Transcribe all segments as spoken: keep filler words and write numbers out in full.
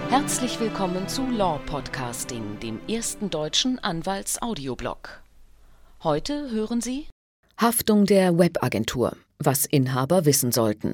Herzlich willkommen zu Law Podcasting, dem ersten deutschen Anwalts-Audioblog. Heute hören Sie Haftung der Webagentur, was Inhaber wissen sollten.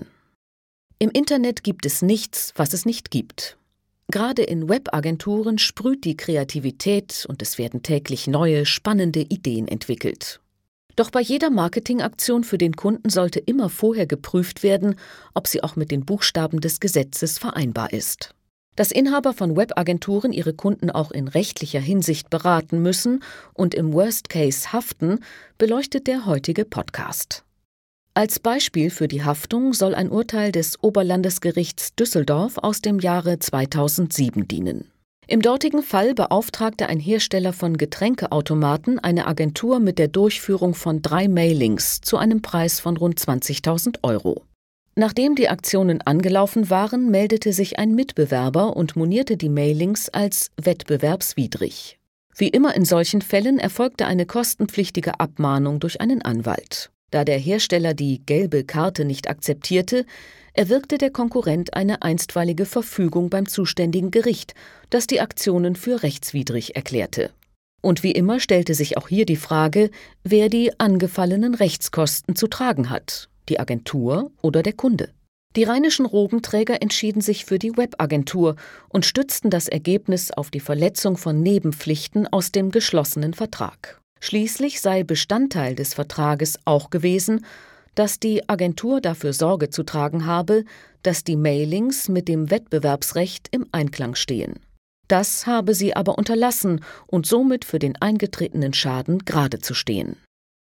Im Internet gibt es nichts, was es nicht gibt. Gerade in Webagenturen sprüht die Kreativität und es werden täglich neue, spannende Ideen entwickelt. Doch bei jeder Marketingaktion für den Kunden sollte immer vorher geprüft werden, ob sie auch mit den Buchstaben des Gesetzes vereinbar ist. Dass Inhaber von Webagenturen ihre Kunden auch in rechtlicher Hinsicht beraten müssen und im Worst Case haften, beleuchtet der heutige Podcast. Als Beispiel für die Haftung soll ein Urteil des Oberlandesgerichts Düsseldorf aus dem Jahre zweitausendsieben dienen. Im dortigen Fall beauftragte ein Hersteller von Getränkeautomaten eine Agentur mit der Durchführung von drei Mailings zu einem Preis von rund zwanzigtausend Euro. Nachdem die Aktionen angelaufen waren, meldete sich ein Mitbewerber und monierte die Mailings als wettbewerbswidrig. Wie immer in solchen Fällen erfolgte eine kostenpflichtige Abmahnung durch einen Anwalt. Da der Hersteller die gelbe Karte nicht akzeptierte, erwirkte der Konkurrent eine einstweilige Verfügung beim zuständigen Gericht, das die Aktionen für rechtswidrig erklärte. Und wie immer stellte sich auch hier die Frage, wer die angefallenen Rechtskosten zu tragen hat. Die Agentur oder der Kunde. Die rheinischen Robenträger entschieden sich für die Webagentur und stützten das Ergebnis auf die Verletzung von Nebenpflichten aus dem geschlossenen Vertrag. Schließlich sei Bestandteil des Vertrages auch gewesen, dass die Agentur dafür Sorge zu tragen habe, dass die Mailings mit dem Wettbewerbsrecht im Einklang stehen. Das habe sie aber unterlassen und somit für den eingetretenen Schaden gerade zu stehen.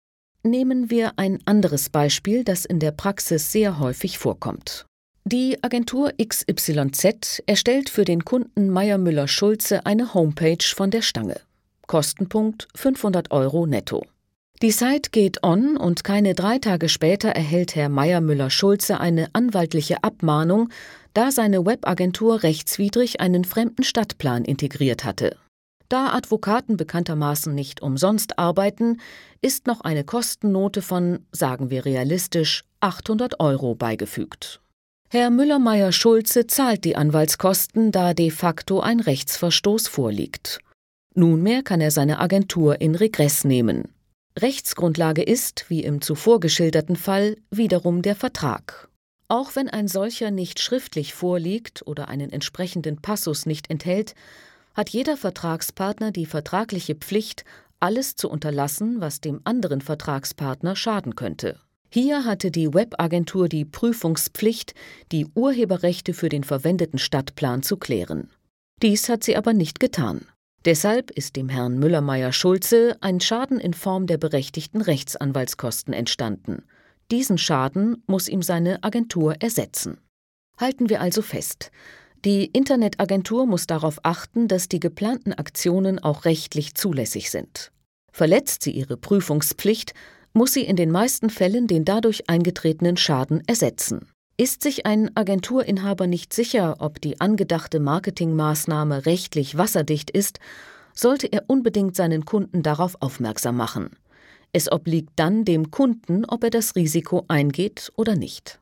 Nehmen wir ein anderes Beispiel, das in der Praxis sehr häufig vorkommt. Die Agentur X Y Z erstellt für den Kunden Mayr-Müller-Schulze eine Homepage von der Stange. Kostenpunkt fünfhundert Euro netto. Die Site geht on und keine drei Tage später erhält Herr Mayr-Müller-Schulze eine anwaltliche Abmahnung, da seine Webagentur rechtswidrig einen fremden Stadtplan integriert hatte. Da Advokaten bekanntermaßen nicht umsonst arbeiten, ist noch eine Kostennote von, sagen wir realistisch, achthundert Euro beigefügt. Herr Müller-Meyer-Schulze zahlt die Anwaltskosten, da de facto ein Rechtsverstoß vorliegt. Nunmehr kann er seine Agentur in Regress nehmen. Rechtsgrundlage ist, wie im zuvor geschilderten Fall, wiederum der Vertrag. Auch wenn ein solcher nicht schriftlich vorliegt oder einen entsprechenden Passus nicht enthält, hat jeder Vertragspartner die vertragliche Pflicht, alles zu unterlassen, was dem anderen Vertragspartner schaden könnte. Hier hatte die Webagentur die Prüfungspflicht, die Urheberrechte für den verwendeten Stadtplan zu klären. Dies hat sie aber nicht getan. Deshalb ist dem Herrn Müller-Meyer-Schulze ein Schaden in Form der berechtigten Rechtsanwaltskosten entstanden. Diesen Schaden muss ihm seine Agentur ersetzen. Halten wir also fest: Die Internetagentur muss darauf achten, dass die geplanten Aktionen auch rechtlich zulässig sind. Verletzt sie ihre Prüfungspflicht, muss sie in den meisten Fällen den dadurch eingetretenen Schaden ersetzen. Ist sich ein Agenturinhaber nicht sicher, ob die angedachte Marketingmaßnahme rechtlich wasserdicht ist, sollte er unbedingt seinen Kunden darauf aufmerksam machen. Es obliegt dann dem Kunden, ob er das Risiko eingeht oder nicht.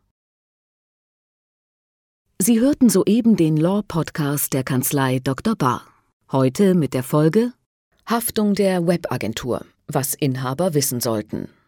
Sie hörten soeben den Law-Podcast der Kanzlei Doktor Bahr. Heute mit der Folge Haftung der Webagentur, was Inhaber wissen sollten.